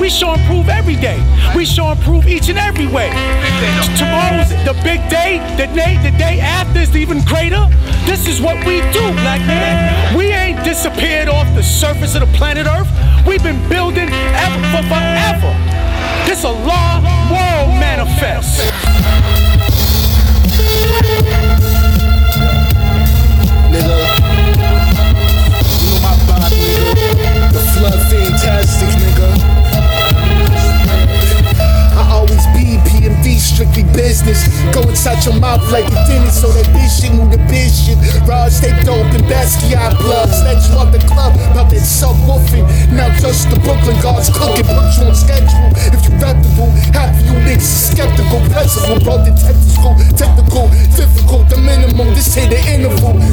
We show and prove every day. We show and prove each and every way. Tomorrow's the big day. The day after is even greater. This is what we do, black man. We ain't disappeared off the surface of the planet Earth. We've been building for forever. This a law world manifest. Nigga, you know my vibe, nigga. The flood fantastic, nigga. I always be PMD, strictly business. Go inside your mouth like a dentist, so that bitch shit move the bitch shit. Rod stay dope and Basquiat blood. Snatch you out the club, about that subwoofing. Now just the Brooklyn guards cooking, put you on schedule. If you reputable, half of you niggas is skeptical. Principal, bro, detective school, technical, difficult, the minimum. This here the interval.